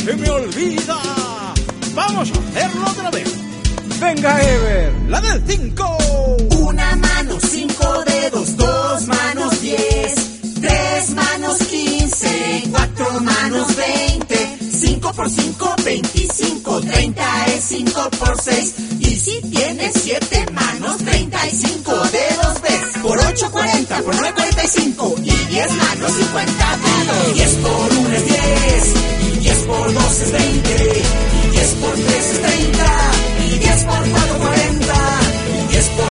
se me olvida. Vamos a hacerlo otra vez. Venga, Ever, la del 5. Una mano, 5 dedos, 2 manos, 10, 3 manos, 15, 4 manos, 20, 5 por 5, 25, 30 es 5 por 6. Y si tienes 7 manos, 35 dedos ves. Por 8, 40, por 9, 45. Y 10 manos, 50 dedos. 10 por 1 es 10. Y 10 por 2 es 20. Y 10 por 3 es 30. Y 10 por 4,